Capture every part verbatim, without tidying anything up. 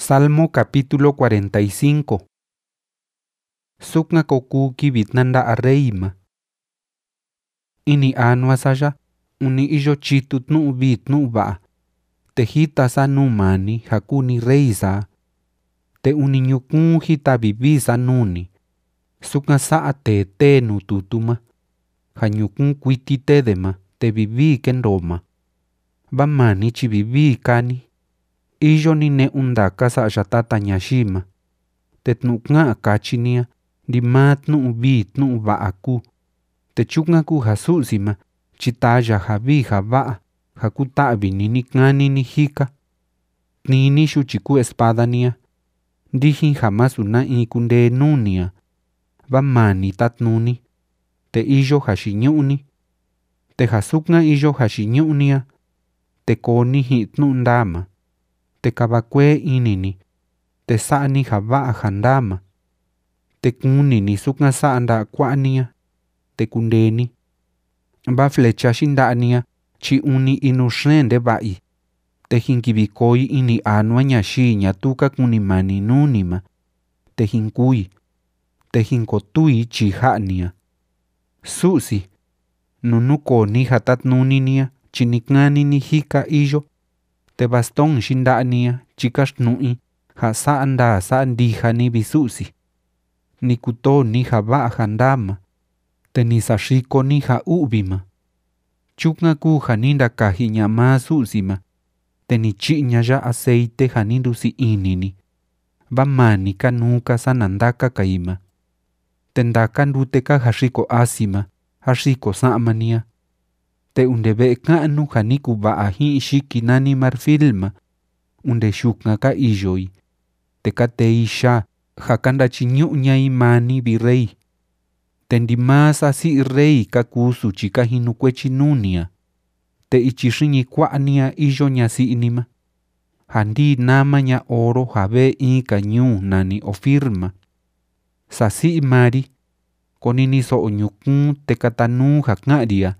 Salmo capítulo cuarenta y cinco. Sukna kokuki vitnanda arreima. Ini anua saya, uni ijo chitut nu vit nu ba. Te hita sa nu mani hakuni reisa. Te uni nyukun hita bibisa nuni. Sukna sa te te nu tutuma. Hanyukun kwiti te dema te bibi kendoma. Ba mani chi bibi kani. Ijo ni ne undaka sa jatata nyashima. Te tnuknga akachinia di mat nu bit nu ba aku. Te chuknga ku hasuzima chitaya habi haba hakutabi ni nikngani ni hika. Nini shuchiku espada nia. Dihin jamás una ikunde nunia. Ba mani tatnuni. Te ijo hashinyuni. Te hasuknga ijo hashinyunia. Te koni hitnu ndama. Te kabakwe inini. Te saani haba handama. Te kuni ni sukna saanda kwania. Te kundeni. Ba flecha shindania. Chi uni inushende bai. Te hinkibikoi ini anua nyashi nyatuka kunimani nunima. Te hinkui. Te hinkotui chi hania. Susi. Nunuko ni hatat nuninia. Chinikngani ni hika ijo. Te baston shindania chikashnui ha saanda saandiha ni bisusi. Nikuto ni haba handama. Te nisashiko ni ha ubima. Chukna ku haninda kahinyama susima. Te nichinya ya aceite hanindusi inini. Bamani kanuka sanandaka kaima. Tendaka nduteka hashiko asima. Hashiko samania. Te undebe kanu haniku ba ahi shiki nani marfilma. Unde shukna ka ijoi. Te kate isha. Hakanda chinyunya imani virei. Tendimasa si rei kakusu chika hinukwe chinunia. Te ichishinyi kwania ijo nyasi inima. Handi nama nya oro habe ika nyu nani ofirma. Sasi mari. Konini so onyukun te katanu haknadia.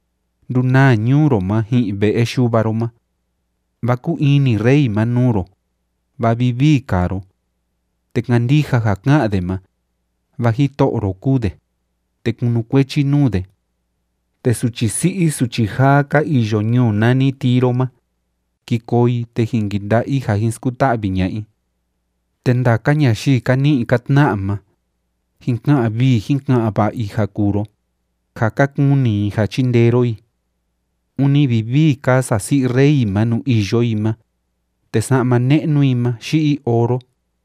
Duna nyuroma hi be eshubaroma. Baku ini rei manuro. Babibi karo. Te ngandija haknadema. Bajito orokude. Te kunukwechi nude. Te suchisi suchihaka ijonyo nani tiroma. Kikoi te hinginda iha hinskuta binyai. Tenda kanyashi kani katnaama. Hinkna abi hinkna aba iha kuro. Kakakuni iha chinderoi. Uni bibi casa si rei manu ijoima. Te sama ne'nuima shii oro.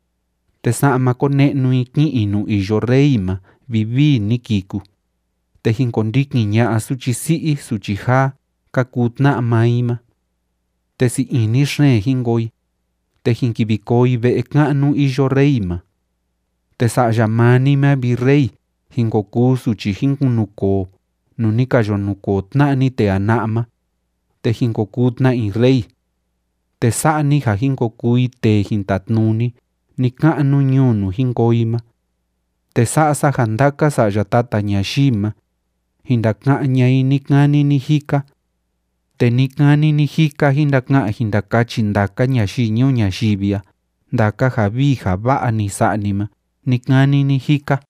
Te sama ko ne'nui ki'inu ijo reima bibi nikiku. Te hinkondiki nya suchisi suchiha kakutna maima. Te si ini shne hingoi. Te hinkibikoi be ekanu ijo reima. Te sa yamanima birei hinkoku suchi hinkunuko. Nunika yonuko tnani te anama. Te hinkokutna in rei. Te saani ha hinkokui te hintatnuni. Nikanu nyunu hinkoima. Te saasa handaka sa yatata nyashima. Hindakna nyai nikani ni hika. Te nikani ni hika hindakna hindakachi ndaka nyashi nyu nyashibia. Ndaka habi haba ni saanima. Nikani ni hika.